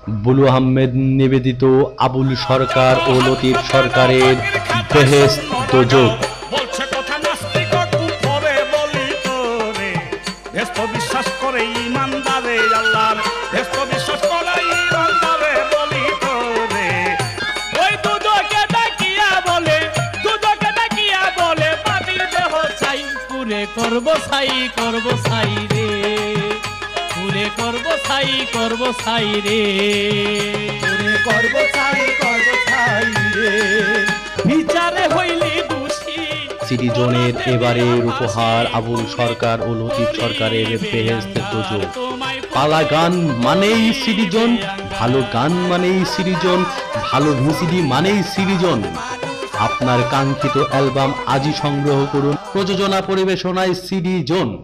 Blue Ahmed নিবেদিত আবুল সরকার ও লতিফ সরকারের বেহেশত দোজখ। বলছে কথা নাস্তিক করে বলি তোরে ভেস্ত বিশ্বাস করে ইমানদারে আল্লাহর ভেস্ত বিশ্বাস করে ইমানদারে বলি তোরে ওই দুদকে ডাকিয়া বলে পাটির দেহ চাই পুরে করব ছাই রে পুরে করব ছাই রে পুরে করব ছাই রে বিচারে হইলি দোষী। সিডি জোনের এবারের উপহার আবুল সরকার ও লতিফ সরকারের বেহেশত দোজখ। পালা গান মানেই সিডি জোন, ভালো গান মানেই সিডি জোন, ভালো ভিসিডি মানেই সিডি জোন। আপনার কাঙ্ক্ষিত অ্যালবাম আজই সংগ্রহ করুন। প্রযোজনা পরিবেশনায় সিডি জোন।